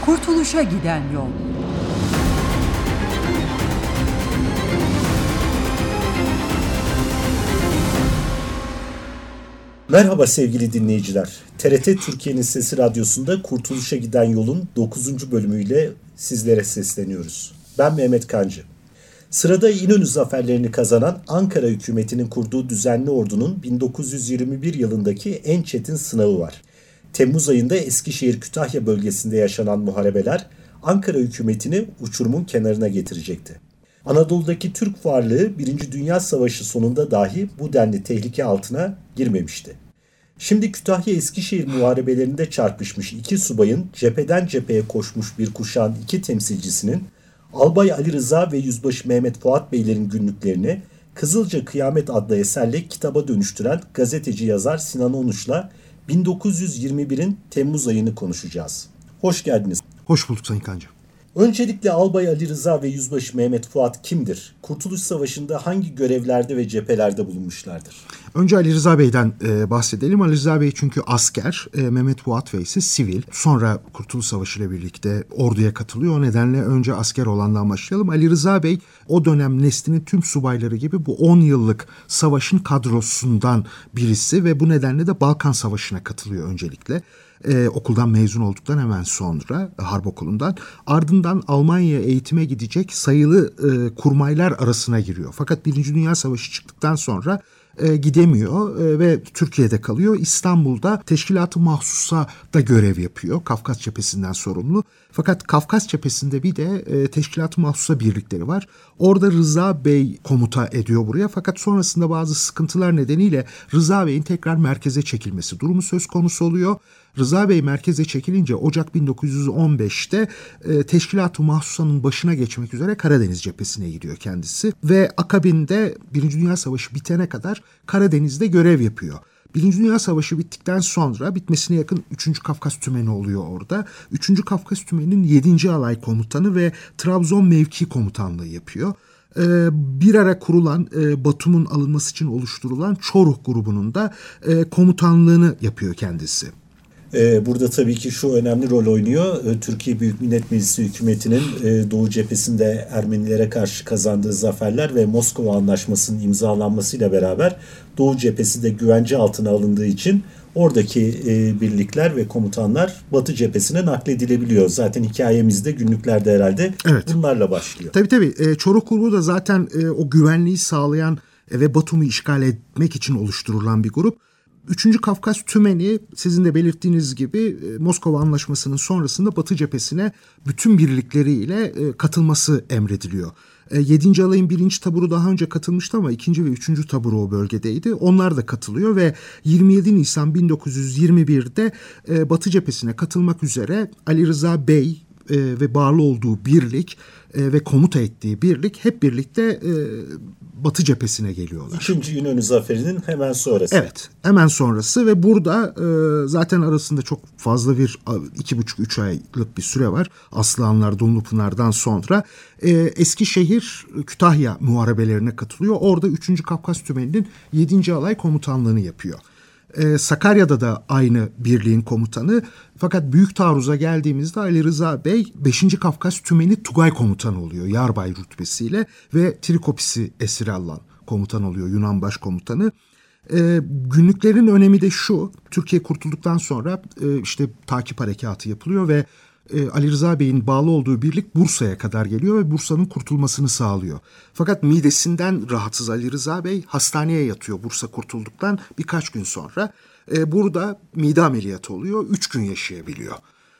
Kurtuluşa giden yol. Merhaba sevgili dinleyiciler. TRT Türkiye'nin Sesi Radyosu'nda Kurtuluşa Giden Yol'un 9. bölümüyle sizlere sesleniyoruz. Ben Mehmet Kancı. Sırada İnönü zaferlerini kazanan Ankara hükümetinin kurduğu düzenli ordunun 1921 yılındaki en çetin sınavı var. Temmuz ayında Eskişehir-Kütahya bölgesinde yaşanan muharebeler Ankara hükümetini uçurumun kenarına getirecekti. Anadolu'daki Türk varlığı 1. Dünya Savaşı sonunda dahi bu denli tehlike altına girmemişti. Şimdi Kütahya-Eskişehir muharebelerinde çarpışmış iki subayın cepheden cepheye koşmuş bir kuşağın iki temsilcisinin Albay Ali Rıza ve Yüzbaşı Mehmet Fuat Beylerin günlüklerini Kızılca Kıyamet adlı eserle kitaba dönüştüren gazeteci yazar Sinan Onuş'la 1921'in Temmuz ayını konuşacağız. Hoş geldiniz. Hoş bulduk Sayın Kancı. Öncelikle Albay Ali Rıza ve Yüzbaşı Mehmet Fuat kimdir? Kurtuluş Savaşı'nda hangi görevlerde ve cephelerde bulunmuşlardır? Önce Ali Rıza Bey'den bahsedelim. Ali Rıza Bey çünkü asker, Mehmet Fuat Bey ise sivil. Sonra Kurtuluş Savaşı ile birlikte orduya katılıyor. O nedenle önce asker olandan başlayalım. Ali Rıza Bey o dönem neslinin tüm subayları gibi bu 10 yıllık savaşın kadrosundan birisi ve bu nedenle de Balkan Savaşı'na katılıyor öncelikle. Okuldan mezun olduktan hemen sonra harp okulundan ardından Almanya'ya eğitime gidecek sayılı kurmaylar arasına giriyor. Fakat 1. Dünya Savaşı çıktıktan sonra gidemiyor ve Türkiye'de kalıyor. İstanbul'da Teşkilat-ı Mahsus'a da görev yapıyor. Kafkas Cephesi'nden sorumlu. Fakat Kafkas Cephesi'nde bir de Teşkilat-ı Mahsus'a birlikleri var. Orada Rıza Bey komuta ediyor buraya. Fakat sonrasında bazı sıkıntılar nedeniyle Rıza Bey'in tekrar merkeze çekilmesi durumu söz konusu oluyor. Rıza Bey merkeze çekilince Ocak 1915'te Teşkilat-ı Mahsus'un başına geçmek üzere Karadeniz cephesine gidiyor kendisi. Ve akabinde 1. Dünya Savaşı bitene kadar Karadeniz'de görev yapıyor. 1. Dünya Savaşı bittikten sonra bitmesine yakın 3. Kafkas Tümeni oluyor orada. 3. Kafkas Tümeni'nin 7. Alay Komutanı ve Trabzon Mevki Komutanlığı yapıyor. Bir ara kurulan Batum'un alınması için oluşturulan Çoruh grubunun da komutanlığını yapıyor kendisi. Burada tabii ki şu önemli rol oynuyor. Türkiye Büyük Millet Meclisi hükümetinin Doğu cephesinde Ermenilere karşı kazandığı zaferler ve Moskova Anlaşması'nın imzalanmasıyla beraber Doğu cephesi de güvence altına alındığı için oradaki birlikler ve komutanlar Batı cephesine nakledilebiliyor. Zaten hikayemizde günlüklerde herhalde bunlarla başlıyor. Tabii. Çoruh grubu da zaten o güvenliği sağlayan ve Batum'u işgal etmek için oluşturulan bir grup. 3. Kafkas Tümeni sizin de belirttiğiniz gibi Moskova Anlaşması'nın sonrasında Batı cephesine bütün birlikleriyle katılması emrediliyor. 7. Alay'ın 1. taburu daha önce katılmıştı ama 2. ve 3. taburu o bölgedeydi. Onlar da katılıyor ve 27 Nisan 1921'de Batı cephesine katılmak üzere Ali Rıza Bey ve bağlı olduğu birlik ve komuta ettiği birlik hep birlikte Batı cephesine geliyorlar. 2. İnönü Zaferi'nin hemen sonrası. Evet, hemen sonrası ve burada zaten arasında çok fazla bir 2,5-3 aylık bir süre var. Aslıhanlar, Dumlupınar'dan sonra Eskişehir, Kütahya muharebelerine katılıyor. Orada 3. Kafkas Tümeni'nin 7. Alay Komutanlığını yapıyor. Sakarya'da da aynı birliğin komutanı. Fakat Büyük Taarruz'a geldiğimizde Ali Rıza Bey 5. Kafkas Tümeni Tugay Komutanı oluyor Yarbay rütbesiyle ve Trikopis'i esir alan komutan oluyor, Yunan Başkomutanı. Günlüklerin önemi de şu: Türkiye kurtulduktan sonra işte takip harekatı yapılıyor ve Ali Rıza Bey'in bağlı olduğu birlik Bursa'ya kadar geliyor ve Bursa'nın kurtulmasını sağlıyor. Fakat midesinden rahatsız Ali Rıza Bey hastaneye yatıyor Bursa kurtulduktan birkaç gün sonra. Burada mide ameliyatı oluyor, 3 gün yaşayabiliyor.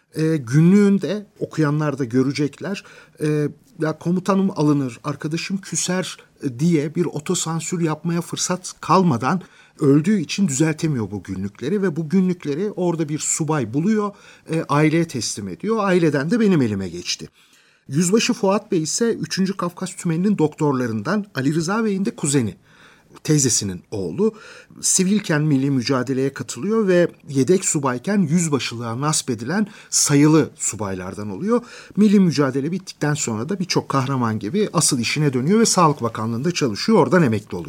Günlüğünde okuyanlar da görecekler, ya komutanım alınır, arkadaşım küser diye bir otosansür yapmaya fırsat kalmadan öldüğü için düzeltemiyor bu günlükleri ve bu günlükleri orada bir subay buluyor, aileye teslim ediyor. Aileden de benim elime geçti. Yüzbaşı Fuat Bey ise 3. Kafkas Tümeni'nin doktorlarından, Ali Rıza Bey'in de kuzeni. Teyzesinin oğlu. Sivilken milli mücadeleye katılıyor ve yedek subayken yüzbaşılığa nasp edilen sayılı subaylardan oluyor. Milli mücadele bittikten sonra da birçok kahraman gibi asıl işine dönüyor ve Sağlık Bakanlığı'nda çalışıyor. Oradan emekli oluyor.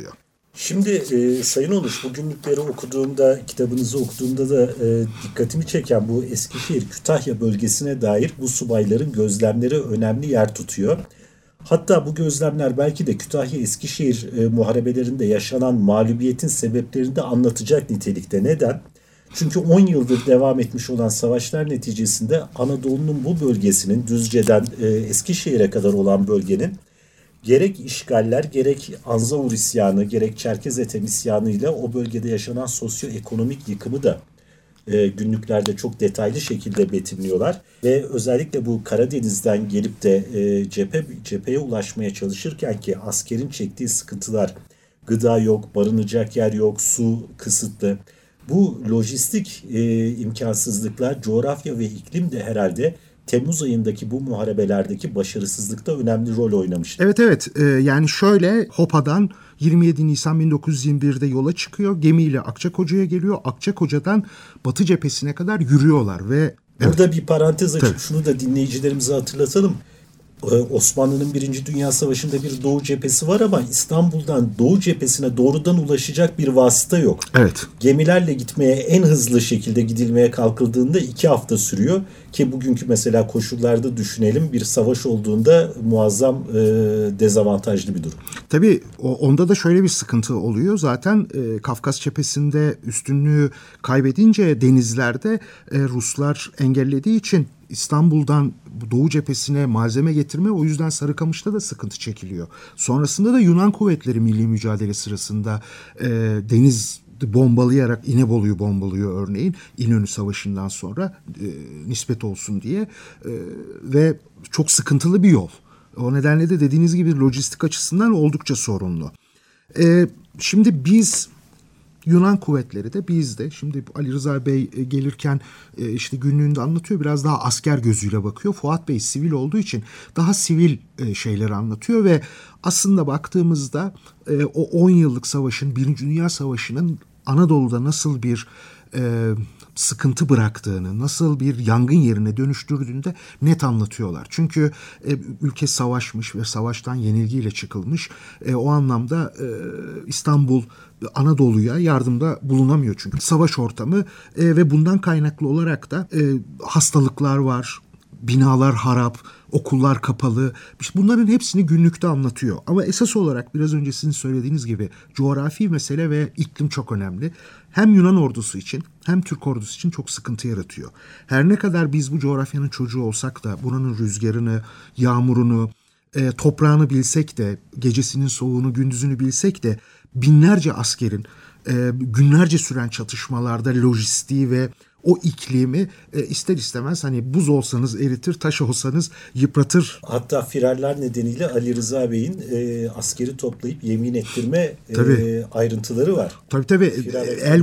Şimdi Sayın Onuç, bu günlükleri okuduğumda, kitabınızı okuduğumda da dikkatimi çeken bu Eskişehir, Kütahya bölgesine dair bu subayların gözlemleri önemli yer tutuyor. Hatta bu gözlemler belki de Kütahya-Eskişehir muharebelerinde yaşanan mağlubiyetin sebeplerini de anlatacak nitelikte. Neden? Çünkü 10 yıldır devam etmiş olan savaşlar neticesinde Anadolu'nun bu bölgesinin, Düzce'den Eskişehir'e kadar olan bölgenin gerek işgaller, gerek Anzavur isyanı, gerek Çerkez Ethem isyanı ile o bölgede yaşanan sosyoekonomik yıkımı da günlüklerde çok detaylı şekilde betimliyorlar. Ve özellikle bu Karadeniz'den gelip de cepheye ulaşmaya çalışırken ki askerin çektiği sıkıntılar, gıda yok, barınacak yer yok, su kısıtlı. Bu lojistik imkansızlıklar, coğrafya ve iklim de herhalde Temmuz ayındaki bu muharebelerdeki başarısızlıkta önemli rol oynamıştı. Evet. Yani şöyle, Hopa'dan 27 Nisan 1921'de yola çıkıyor. Gemiyle Akçakoca'ya geliyor. Akçakoca'dan Batı cephesine kadar yürüyorlar ve burada bir parantez açıp şunu da dinleyicilerimize hatırlatalım. Osmanlı'nın 1. Dünya Savaşı'nda bir Doğu cephesi var ama İstanbul'dan Doğu cephesine doğrudan ulaşacak bir vasıta yok. Evet. Gemilerle gitmeye en hızlı şekilde gidilmeye kalkıldığında 2 hafta sürüyor ki bugünkü mesela koşullarda düşünelim, bir savaş olduğunda muazzam dezavantajlı bir durum. Tabii onda da şöyle bir sıkıntı oluyor. Zaten Kafkas cephesinde üstünlüğü kaybedince denizlerde Ruslar engellediği için İstanbul'dan Doğu cephesine malzeme getirme, o yüzden Sarıkamış'ta da sıkıntı çekiliyor. Sonrasında da Yunan kuvvetleri milli mücadele sırasında deniz bombalayarak İnebolu'yu bombalıyor örneğin İnönü Savaşı'ndan sonra nispet olsun diye ve çok sıkıntılı bir yol. O nedenle de dediğiniz gibi lojistik açısından oldukça sorunlu. Şimdi biz Yunan kuvvetleri de biz de şimdi Ali Rıza Bey gelirken işte günlüğünde anlatıyor, biraz daha asker gözüyle bakıyor. Fuat Bey sivil olduğu için daha sivil şeyleri anlatıyor ve aslında baktığımızda o 10 yıllık savaşın, 1. Dünya Savaşı'nın Anadolu'da nasıl bir sıkıntı bıraktığını, nasıl bir yangın yerine dönüştürdüğünü de net anlatıyorlar. Çünkü ülke savaşmış ve savaştan yenilgiyle çıkılmış. O anlamda İstanbul Anadolu'ya yardımda bulunamıyor çünkü savaş ortamı ve bundan kaynaklı olarak da hastalıklar var, binalar harap, okullar kapalı. İşte bunların hepsini günlükte anlatıyor. Ama esas olarak biraz önce sizin söylediğiniz gibi coğrafi mesele ve iklim çok önemli. Hem Yunan ordusu için hem Türk ordusu için çok sıkıntı yaratıyor. Her ne kadar biz bu coğrafyanın çocuğu olsak da buranın rüzgarını, yağmurunu, toprağını bilsek de, gecesinin soğuğunu, gündüzünü bilsek de binlerce askerin günlerce süren çatışmalarda lojistiği ve o iklimi ister istemez hani buz olsanız eritir, taş olsanız yıpratır. Hatta firarlar nedeniyle Ali Rıza Bey'in askeri toplayıp yemin ettirme ayrıntıları var. Tabii. El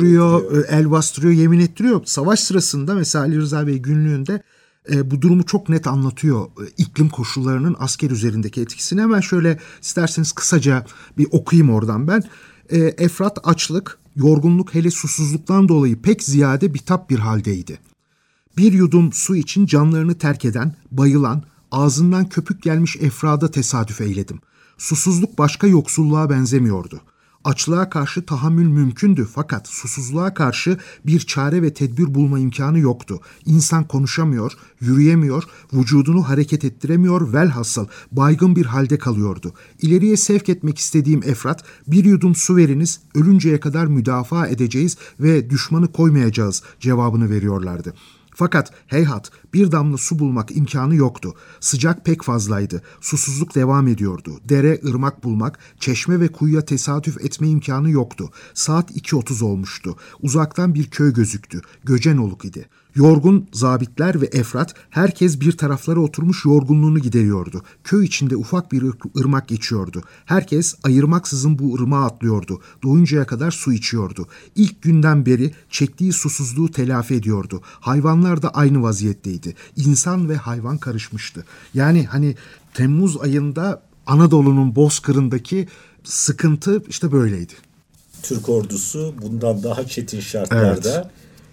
bastırıyor, yemin ettiriyor. Savaş sırasında mesela Ali Rıza Bey günlüğünde bu durumu çok net anlatıyor. İklim koşullarının asker üzerindeki etkisini hemen şöyle isterseniz kısaca bir okuyayım oradan ben. Efrat açlık, yorgunluk, hele susuzluktan dolayı pek ziyade bitap bir haldeydi. Bir yudum su için canlarını terk eden, bayılan, ağzından köpük gelmiş efrada tesadüf eyledim. Susuzluk başka yoksulluğa benzemiyordu. Açlığa karşı tahammül mümkündü fakat susuzluğa karşı bir çare ve tedbir bulma imkanı yoktu. İnsan konuşamıyor, yürüyemiyor, vücudunu hareket ettiremiyor, velhasıl baygın bir halde kalıyordu. İleriye sevk etmek istediğim efrat, bir yudum su veriniz, ölünceye kadar müdafaa edeceğiz ve düşmanı koymayacağız cevabını veriyorlardı. Fakat heyhat bir damla su bulmak imkanı yoktu. Sıcak pek fazlaydı. Susuzluk devam ediyordu. Dere, ırmak bulmak, çeşme ve kuyuya tesadüf etme imkanı yoktu. Saat 2:30 olmuştu. Uzaktan bir köy gözüktü. Göcenoluk idi. Yorgun zabitler ve efrat herkes bir taraflara oturmuş yorgunluğunu gideriyordu. Köy içinde ufak bir ırmak geçiyordu. Herkes ayırmaksızın bu ırmağa atlıyordu. Doyuncaya kadar su içiyordu. İlk günden beri çektiği susuzluğu telafi ediyordu. Hayvanlar da aynı vaziyetteydi. İnsan ve hayvan karışmıştı. Yani hani Temmuz ayında Anadolu'nun bozkırındaki sıkıntı işte böyleydi. Türk ordusu bundan daha çetin şartlarda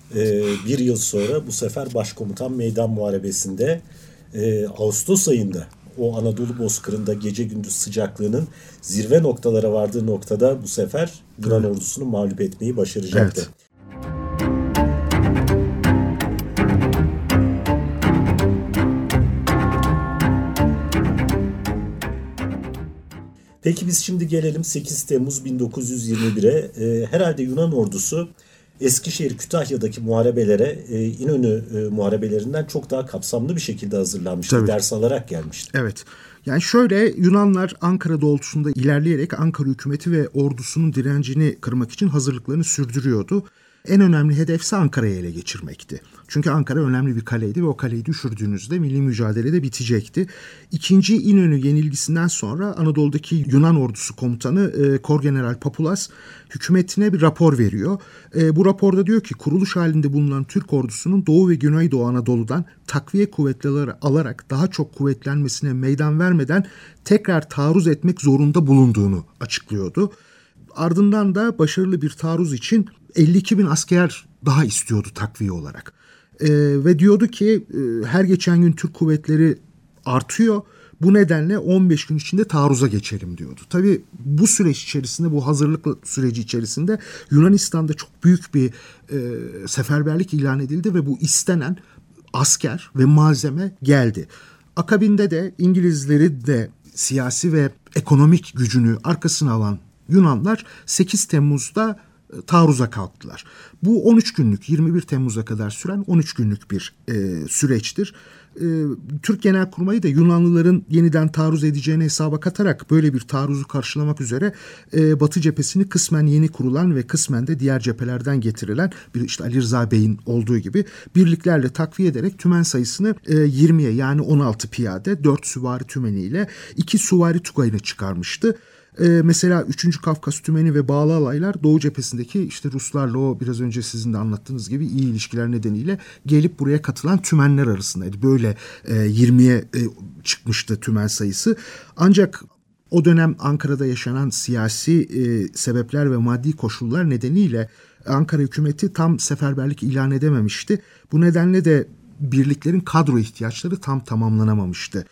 bir yıl sonra bu sefer Başkomutan Meydan Muharebesi'nde Ağustos ayında o Anadolu bozkırında gece gündüz sıcaklığının zirve noktalara vardığı noktada bu sefer Yunan ordusunu mağlup etmeyi başaracaktı. Evet. Peki biz şimdi gelelim 8 Temmuz 1921'e. Herhalde Yunan ordusu Eskişehir Kütahya'daki muharebelere İnönü muharebelerinden çok daha kapsamlı bir şekilde hazırlanmıştı. Tabii. Ders alarak gelmişti. Evet. Yani şöyle, Yunanlar Ankara doğrultusunda ilerleyerek Ankara hükümeti ve ordusunun direncini kırmak için hazırlıklarını sürdürüyordu. En önemli hedefse Ankara'yı ele geçirmekti. Çünkü Ankara önemli bir kaleydi ve o kaleyi düşürdüğünüzde milli mücadele de bitecekti. İkinci İnönü yenilgisinden sonra Anadolu'daki Yunan ordusu komutanı Korgeneral Papulas hükümetine bir rapor veriyor. Bu raporda diyor ki kuruluş halinde bulunan Türk ordusunun Doğu ve Güneydoğu Anadolu'dan takviye kuvvetleri alarak daha çok kuvvetlenmesine meydan vermeden tekrar taarruz etmek zorunda bulunduğunu açıklıyordu. Ardından da başarılı bir taarruz için 52 bin asker daha istiyordu takviye olarak. Ve diyordu ki her geçen gün Türk kuvvetleri artıyor. Bu nedenle 15 gün içinde taarruza geçelim diyordu. Tabii bu süreç içerisinde, bu hazırlık süreci içerisinde Yunanistan'da çok büyük bir seferberlik ilan edildi ve bu istenen asker ve malzeme geldi. Akabinde de İngilizleri de siyasi ve ekonomik gücünü arkasına alan Yunanlar 8 Temmuz'da taarruza kalktılar. Bu 13 günlük, 21 Temmuz'a kadar süren 13 günlük bir süreçtir. Türk Genelkurmayı da Yunanlıların yeniden taarruz edeceğini hesaba katarak böyle bir taarruzu karşılamak üzere Batı cephesini kısmen yeni kurulan ve kısmen de diğer cephelerden getirilen bir işte Ali Rıza Bey'in olduğu gibi birliklerle takviye ederek tümen sayısını 20'ye yani 16 piyade, 4 süvari tümeniyle 2 süvari tugayını çıkarmıştı. Mesela 3. Kafkas Tümeni ve bağlı alaylar Doğu cephesindeki işte Ruslarla o biraz önce sizin de anlattığınız gibi iyi ilişkiler nedeniyle gelip buraya katılan tümenler arasındaydı. Böyle 20'ye çıkmıştı tümen sayısı. Ancak o dönem Ankara'da yaşanan siyasi sebepler ve maddi koşullar nedeniyle Ankara hükümeti tam seferberlik ilan edememişti. Bu nedenle de birliklerin kadro ihtiyaçları tam tamamlanamamıştı.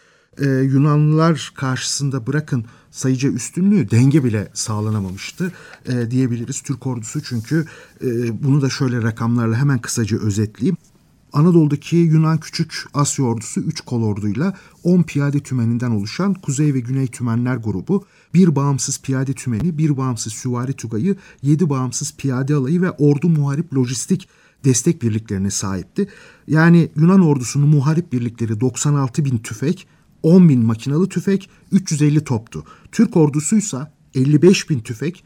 Yunanlılar karşısında bırakın sayıca üstünlüğü, denge bile sağlanamamıştı diyebiliriz Türk ordusu. Çünkü bunu da şöyle rakamlarla hemen kısaca özetleyeyim. Anadolu'daki Yunan Küçük Asya ordusu 3 kolorduyla 10 piyade tümeninden oluşan Kuzey ve Güney Tümenler grubu, bir bağımsız piyade tümeni, bir bağımsız süvari tugayı, 7 bağımsız piyade alayı ve ordu muharip lojistik destek birliklerine sahipti. Yani Yunan ordusunun muharip birlikleri 96 bin tüfek, 10 bin makinalı tüfek, 350 toptu. Türk ordusuysa 55 bin tüfek,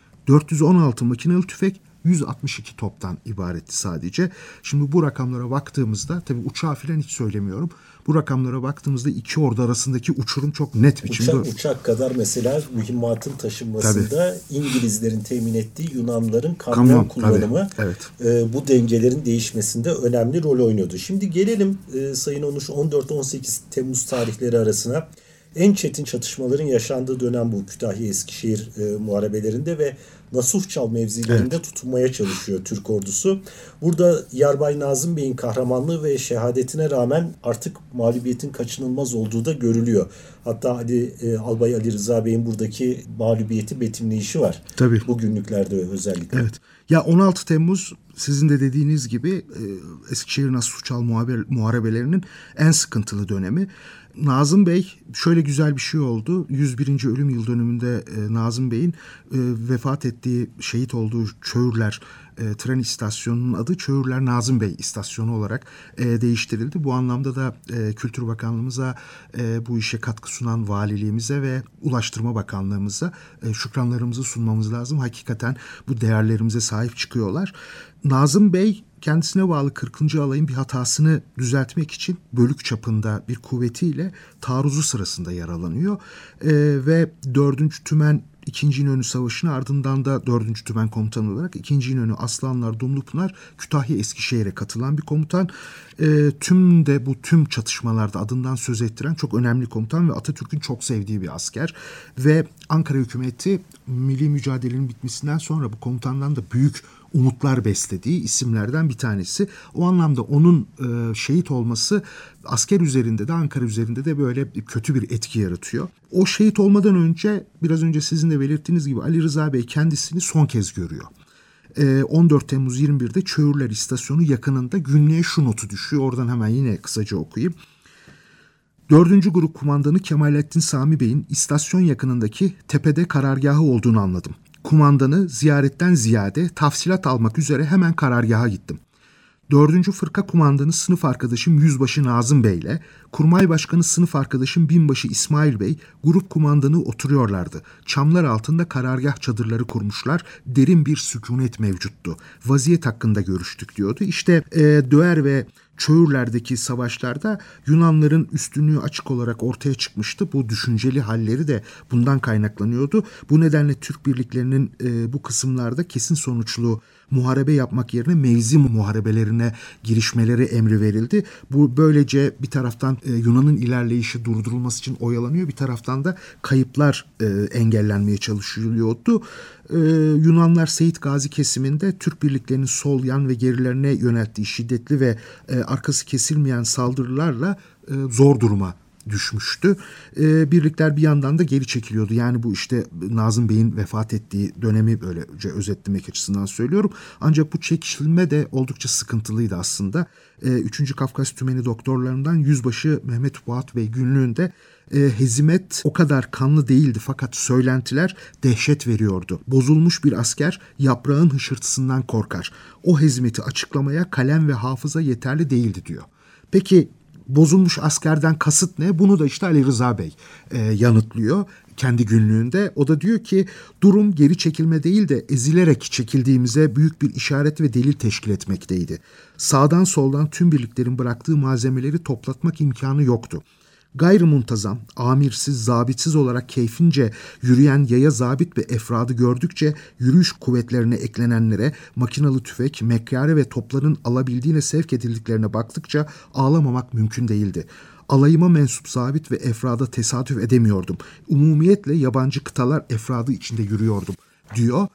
416 makinalı tüfek, 162 toptan ibaretti sadece. Şimdi bu rakamlara baktığımızda, tabii uçağı falan hiç söylemiyorum. Bu rakamlara baktığımızda iki ordu arasındaki uçurum çok net biçimde. Uçak kadar mesela mühimmatın taşınmasında İngilizlerin temin ettiği Yunanlıların kamyon kullanımı bu dengelerin değişmesinde önemli rol oynuyordu. Şimdi gelelim Sayın Onuş 14-18 Temmuz tarihleri arasına. En çetin çatışmaların yaşandığı dönem bu Kütahya-Eskişehir muharebelerinde ve Nasuhçal mevzilerinde tutunmaya çalışıyor Türk ordusu. Burada Yarbay Nazım Bey'in kahramanlığı ve şehadetine rağmen artık mağlubiyetin kaçınılmaz olduğu da görülüyor. Hatta Albay Ali Rıza Bey'in buradaki mağlubiyeti betimleyişi var. Tabii. Bu günlüklerde özellikle. Evet. Ya 16 Temmuz sizin de dediğiniz gibi Eskişehir Nasuhçal muharebelerinin en sıkıntılı dönemi. Nazım Bey, şöyle güzel bir şey oldu. 101. ölüm yıl dönümünde Nazım Bey'in vefat ettiği, şehit olduğu Çöğürler tren istasyonunun adı Çöğürler Nazım Bey istasyonu olarak değiştirildi. Bu anlamda da Kültür Bakanlığımıza, bu işe katkı sunan valiliğimize ve Ulaştırma Bakanlığımıza şükranlarımızı sunmamız lazım. Hakikaten bu değerlerimize sahip çıkıyorlar. Nazım Bey kendisine bağlı 40. alayın bir hatasını düzeltmek için bölük çapında bir kuvvetiyle taarruzu sırasında yaralanıyor. Ve 4. Tümen 2. İnönü Savaşı'nı, ardından da 4. Tümen Komutanı olarak 2. İnönü Aslanlar Dumlupınar Kütahya Eskişehir'e katılan bir komutan. Tüm çatışmalarda adından söz ettiren çok önemli komutan ve Atatürk'ün çok sevdiği bir asker. Ve Ankara hükümeti milli mücadelenin bitmesinden sonra bu komutandan da büyük umutlar beslediği isimlerden bir tanesi. O anlamda onun şehit olması asker üzerinde de Ankara üzerinde de böyle kötü bir etki yaratıyor. O şehit olmadan önce biraz önce sizin de belirttiğiniz gibi Ali Rıza Bey kendisini son kez görüyor. 14 Temmuz 21'de Çöğürler İstasyonu yakınında günlüğe şu notu düşüyor. Oradan hemen yine kısaca okuyayım. 4. Grup Kumandanı Kemalettin Sami Bey'in istasyon yakınındaki tepede karargahı olduğunu anladım. Kumandanı ziyaretten ziyade tafsilat almak üzere hemen karargaha gittim. 4. Fırka Kumandanı sınıf arkadaşım Yüzbaşı Nazım Bey ile Kurmay Başkanı sınıf arkadaşım Binbaşı İsmail Bey grup kumandanı oturuyorlardı. Çamlar altında karargah çadırları kurmuşlar. Derin bir sükunet mevcuttu. Vaziyet hakkında görüştük diyordu. İşte Döğer ve Çöğürler'deki savaşlarda Yunanların üstünlüğü açık olarak ortaya çıkmıştı. Bu düşünceli halleri de bundan kaynaklanıyordu. Bu nedenle Türk birliklerinin bu kısımlarda kesin sonuçlu muharebe yapmak yerine mevzi muharebelerine girişmeleri emri verildi. Bu böylece bir taraftan Yunan'ın ilerleyişi durdurulması için oyalanıyor, bir taraftan da kayıplar engellenmeye çalışılıyordu. Yunanlar Seyit Gazi kesiminde Türk birliklerinin sol yan ve gerilerine yönelttiği şiddetli ve arkası kesilmeyen saldırılarla zor duruma düşmüştü. Birlikler bir yandan da geri çekiliyordu. Yani bu işte Nazım Bey'in vefat ettiği dönemi böylece özetlemek açısından söylüyorum. Ancak bu çekilme de oldukça sıkıntılıydı aslında. 3. Kafkas Tümeni doktorlarından Yüzbaşı Mehmet Fuat Bey günlüğünde hezimet o kadar kanlı değildi fakat söylentiler dehşet veriyordu. Bozulmuş bir asker yaprağın hışırtısından korkar. O hezimeti açıklamaya kalem ve hafıza yeterli değildi diyor. Peki bozulmuş askerden kasıt ne? Bunu da işte Ali Rıza Bey yanıtlıyor kendi günlüğünde. O da diyor ki durum geri çekilme değil de ezilerek çekildiğimize büyük bir işaret ve delil teşkil etmekteydi. Sağdan soldan tüm birliklerin bıraktığı malzemeleri toplatmak imkanı yoktu. Gayrimuntazam, amirsiz, zabitsiz olarak keyfince yürüyen yaya zabit ve efradı gördükçe yürüyüş kuvvetlerine eklenenlere makinalı tüfek, mekkare ve topların alabildiğine sevk edildiklerine baktıkça ağlamamak mümkün değildi. Alayıma mensup zabit ve efrada tesadüf edemiyordum. Umumiyetle yabancı kıtalar efradı içinde yürüyordum diyor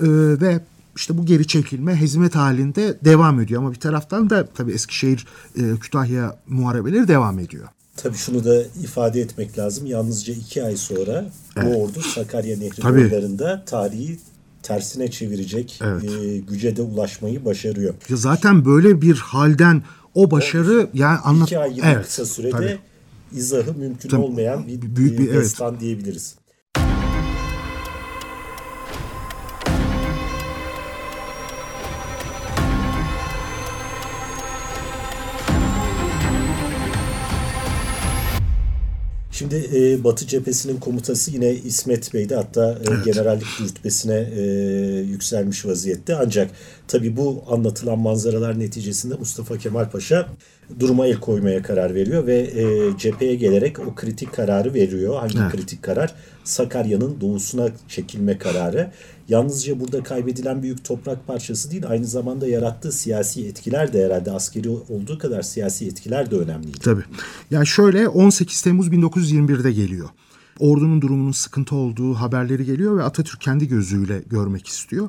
ve İşte bu geri çekilme hezimet halinde devam ediyor ama bir taraftan da tabii Eskişehir, Kütahya muharebeleri devam ediyor. Tabii şunu da ifade etmek lazım. Yalnızca 2 ay sonra bu ordu Sakarya Nehri boylarında tarihi tersine çevirecek güce de ulaşmayı başarıyor. Ya zaten böyle bir halden o başarı yani 2 ay gibi kısa sürede izahı mümkün olmayan bir destan diyebiliriz. Şimdi Batı cephesinin komutası yine İsmet Bey'de, hatta generallik rütbesine yükselmiş vaziyette. Ancak tabii bu anlatılan manzaralar neticesinde Mustafa Kemal Paşa duruma el koymaya karar veriyor ve cepheye gelerek o kritik kararı veriyor. Hangi kritik karar? Sakarya'nın doğusuna çekilme kararı. Yalnızca burada kaybedilen büyük toprak parçası değil, aynı zamanda yarattığı siyasi etkiler de herhalde askeri olduğu kadar siyasi etkiler de önemliydi. Tabii. Yani şöyle 18 Temmuz 1921'de geliyor. Ordunun durumunun sıkıntı olduğu haberleri geliyor ve Atatürk kendi gözüyle görmek istiyor.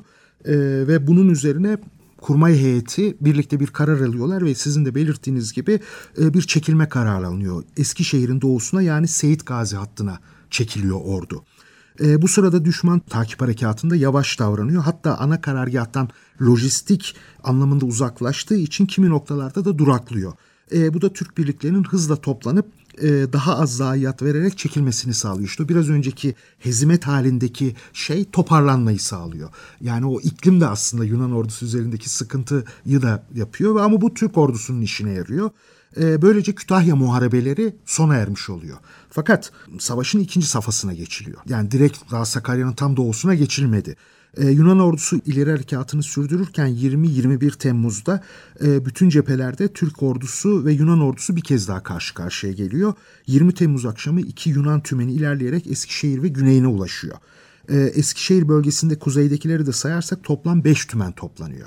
Ve bunun üzerine kurmay heyeti birlikte bir karar alıyorlar ve sizin de belirttiğiniz gibi bir çekilme kararı alınıyor. Eskişehir'in doğusuna, yani Seyit Gazi hattına çekiliyor ordu. Bu sırada düşman takip harekatında yavaş davranıyor. Hatta ana karargâhtan lojistik anlamında uzaklaştığı için kimi noktalarda da duraklıyor. Bu da Türk birliklerinin hızla toplanıp daha az zayiat vererek çekilmesini sağlıyor. İşte biraz önceki hezimet halindeki şey toparlanmayı sağlıyor. Yani o iklim de aslında Yunan ordusu üzerindeki sıkıntıyı da yapıyor ama bu Türk ordusunun işine yarıyor. Böylece Kütahya muharebeleri sona ermiş oluyor. Fakat savaşın ikinci safhasına geçiliyor. Yani direkt daha Sakarya'nın tam doğusuna geçilmedi. Yunan ordusu ileri harekatını sürdürürken 20-21 Temmuz'da bütün cephelerde Türk ordusu ve Yunan ordusu bir kez daha karşı karşıya geliyor. 20 Temmuz akşamı 2 Yunan tümeni ilerleyerek Eskişehir ve güneyine ulaşıyor. Eskişehir bölgesinde kuzeydekileri de sayarsak toplam 5 tümen toplanıyor.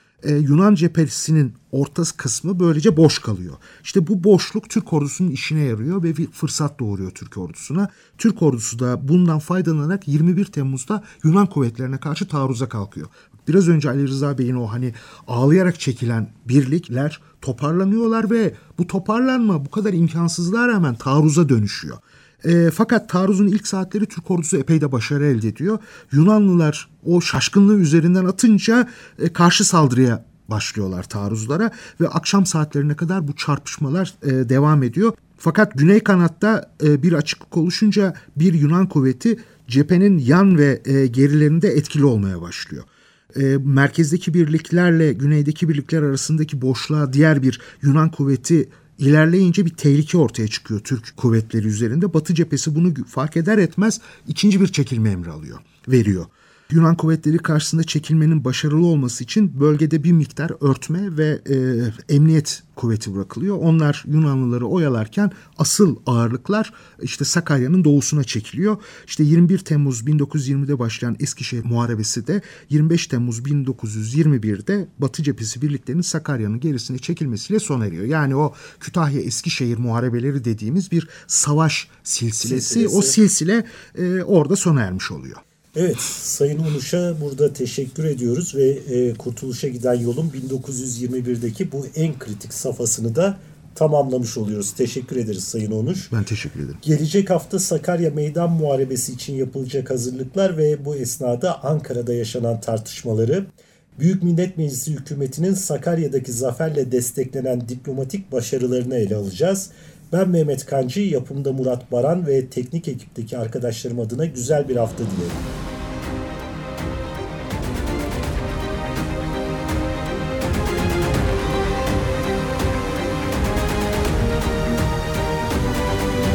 Yunan cephesinin orta kısmı böylece boş kalıyor. İşte bu boşluk Türk ordusunun işine yarıyor ve bir fırsat doğuruyor Türk ordusuna. Türk ordusu da bundan faydalanarak 21 Temmuz'da Yunan kuvvetlerine karşı taarruza kalkıyor. biraz önce Ali Rıza Bey'in o hani ağlayarak çekilen birlikler toparlanıyorlar ve bu toparlanma bu kadar imkansızlığa rağmen taarruza dönüşüyor. Fakat taarruzun ilk saatleri Türk ordusu epey de başarı elde ediyor. Yunanlılar o şaşkınlığı üzerinden atınca karşı saldırıya başlıyorlar taarruzlara ve akşam saatlerine kadar bu çarpışmalar devam ediyor. Fakat güney kanatta bir açıklık oluşunca bir Yunan kuvveti cephenin yan ve gerilerinde etkili olmaya başlıyor. Merkezdeki birliklerle güneydeki birlikler arasındaki boşluğa diğer bir Yunan kuvveti ilerleyince bir tehlike ortaya çıkıyor Türk kuvvetleri üzerinde. Batı cephesi bunu fark eder etmez ikinci bir çekilme emri veriyor. Yunan kuvvetleri karşısında çekilmenin başarılı olması için bölgede bir miktar örtme ve emniyet kuvveti bırakılıyor. Onlar Yunanlıları oyalarken asıl ağırlıklar işte Sakarya'nın doğusuna çekiliyor. İşte 21 Temmuz 1920'de başlayan Eskişehir Muharebesi de 25 Temmuz 1921'de Batı cephesi birliklerinin Sakarya'nın gerisine çekilmesiyle sona eriyor. Yani o Kütahya-Eskişehir muharebeleri dediğimiz bir savaş silsilesi. O silsile orada sona ermiş oluyor. Evet, Sayın Onuş'a burada teşekkür ediyoruz ve Kurtuluş'a giden yolun 1921'deki bu en kritik safhasını da tamamlamış oluyoruz. Teşekkür ederiz Sayın Onuş. Ben teşekkür ederim. Gelecek hafta Sakarya Meydan Muharebesi için yapılacak hazırlıklar ve bu esnada Ankara'da yaşanan tartışmaları, Büyük Millet Meclisi hükümetinin Sakarya'daki zaferle desteklenen diplomatik başarılarını ele alacağız. Ben Mehmet Kancı, yapımda Murat Baran ve teknik ekipteki arkadaşlarım adına güzel bir hafta dilerim.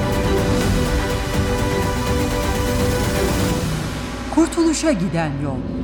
Kurtuluşa giden yol.